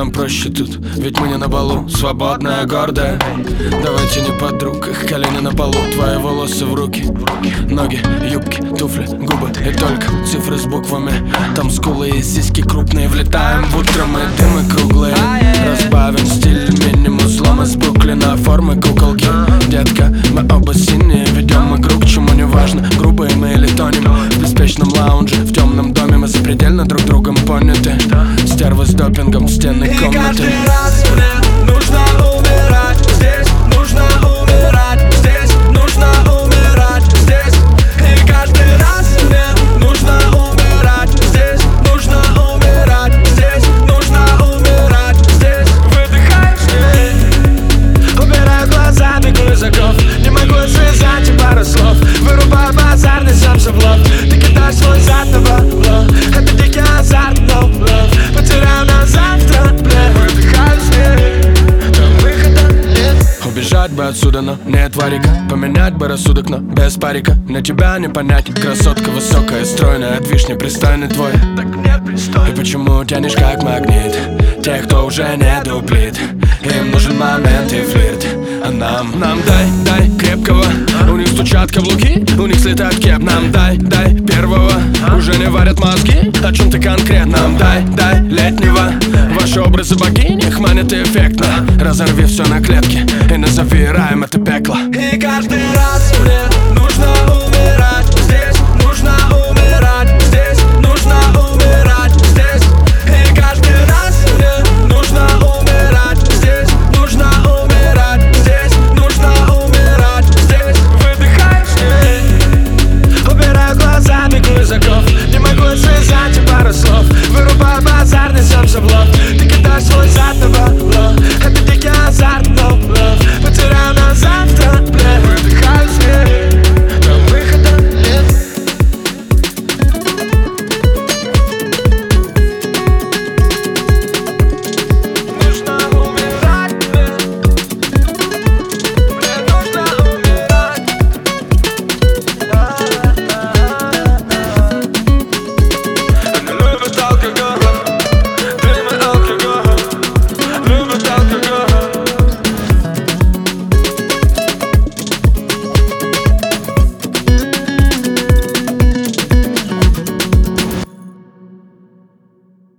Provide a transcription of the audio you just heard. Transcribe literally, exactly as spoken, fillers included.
нам проще тут, ведь мы не на балу. Свободная, гордая, давайте не подруг. Их колени на полу, твои волосы в руки, ноги, юбки, туфли, губы и только цифры с буквами. Там скулы и сиськи крупные. Влетаем в утро, мы дымы круглые. Разбавим стиль мини-музлом из Бруклина. Формы куколки, детка, мы оба синие. Ведем игру, к чему не важно, грубые мы или тонем. В беспечном лаунже, в темном доме мы запредельно друг другом поняты. Стервы с допингом, стены комнаты. И каждый раз мне нужно умирать здесь, нужно умирать здесь, нужно умирать здесь. И каждый раз мне нужно умирать здесь, нужно умирать здесь, нужно умирать здесь. Выдыхаю здесь, убираю глаза, бегу из оков. Не могу связать и пару слов. Вырубаю базарный сам в лоб. Ты кидаешь свой зад на бабло. Это дикий азарт, no love. Потеряю на завтра, бля. Выдыхаю здесь, там выхода нет. Убежать бы отсюда, но нет варика. Поменять бы рассудок, но без парика. На тебя не понять, красотка высокая, стройная. От вишни пристойный твой. Так нет пристойно. И почему тянешь как магнит тех, кто уже не дуплит? Им нужен момент и флирт, а нам, нам дай, дай крепкого. У них стучат каблуки, у них слетает кеп. Нам дай, дай первого, уже не варят мозги. О чем ты конкретно? Нам дай, дай летнего. Ваши образы богини их манят эффектно. Разорви все на клетки и назови раем это пекло. И каждый раз мне